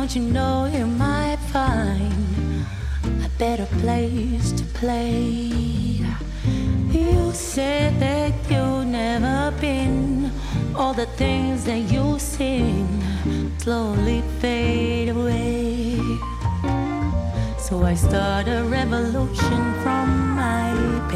don't you know you might find a better place to play? You said that you've never been. All the things that you sing slowly fade away. So I start a revolution from my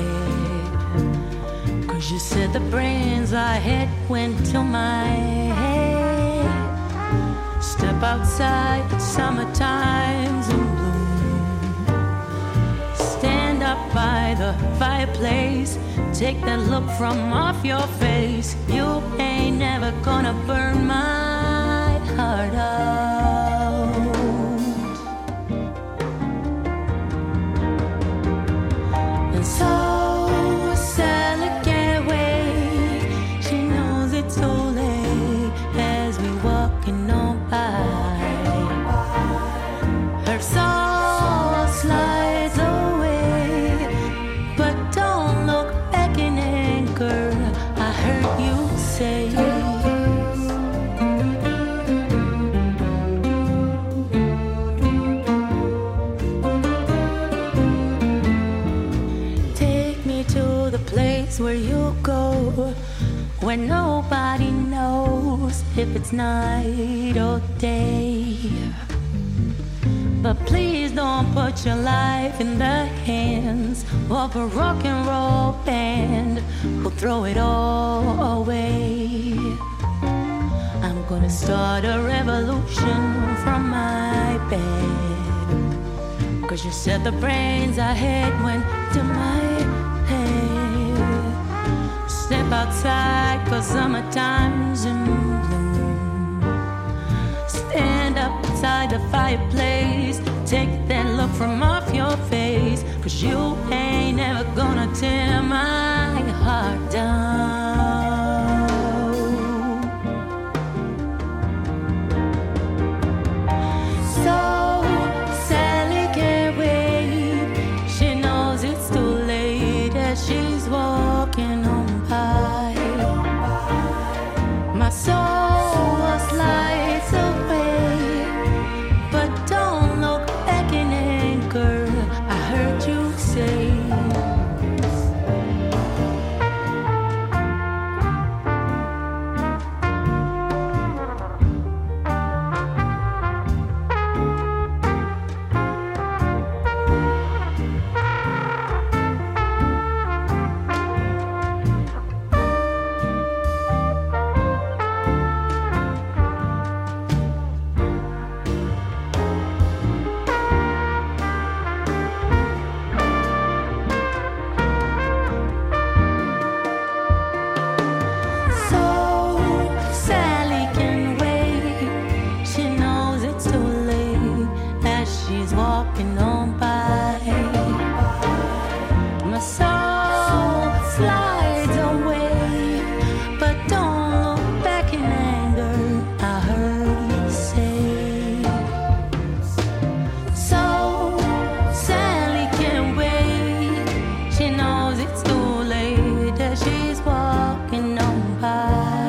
bed. 'Cause you said the brains I had went to my head. Step outside, summertime's in bloom. Stand up by the fireplace. Take that look from off your face. You ain't never gonna burn my heart out. And so Sally can't wait. She knows it's too late as we walking on by. Her soul slides away, but don't look back in anger. I heard you say. Take me to the place where you go, where nobody knows if it's night or day. But please don't put your life in the hands of a rock and roll band who'll throw it all away. I'm gonna start a revolution from my bed. 'Cause you said the brains I had went to my head. Step outside 'cause summertime's in bloom. Stand up beside the fireplace. Take that look from off your face. 'Cause you ain't never gonna tear my heart down. So Sally can't wait. She knows it's too late as she's walking on by. My soul slides away, but don't look back in anger. I heard you say. So Sally can wait. She knows it's too late as she's walking on by. My soul slides away, but don't look back in anger. I heard you say. So Sally can't wait. She knows it's too late as she's walking on by.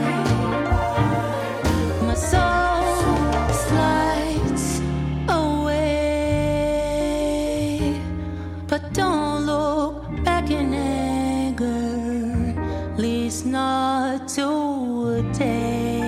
My soul slides away, but don't look back in anger, at least not today.